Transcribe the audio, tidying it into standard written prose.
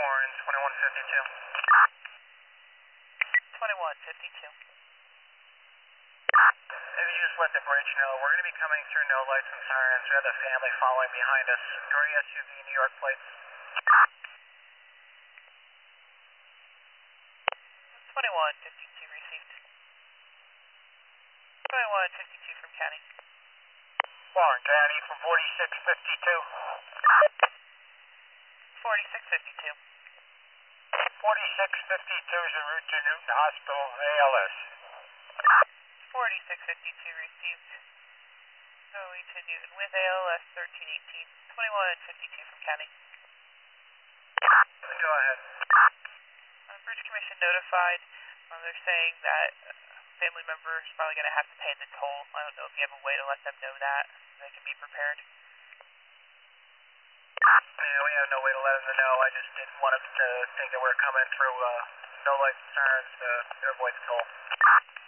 Warren, 2152. 2152. If you just let the bridge know, we're going to be coming through no lights and sirens. We have the family following behind us. Gray SUV, New York plates. 2152 received. 2152 from County. Warren County from 4652. 4652. 4652 is en route to Newton Hospital, ALS. 4652 received. Going to Newton with ALS 1318. 2152 from County. Go ahead. Bridge Commission notified. They're saying that family member is probably going to have to pay the toll. I don't know if you have a way to let them know that so they can be prepared. Yeah, we have no way to let them know. I just didn't want them to think that we're coming through no lights and sirens to avoid the toll.